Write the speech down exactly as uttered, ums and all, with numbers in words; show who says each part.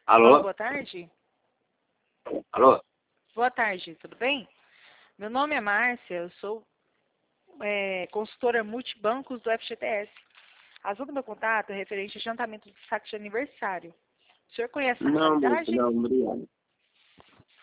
Speaker 1: Alô?
Speaker 2: Boa tarde.
Speaker 1: Alô?
Speaker 2: Boa tarde, tudo bem? Meu nome é Márcia, eu sou é, consultora multibancos do F G T S. A razão do meu contato é referente a jantamento de saque de aniversário. O senhor conhece essa
Speaker 1: Não, moço,
Speaker 2: modalidade?
Speaker 1: não, obrigado.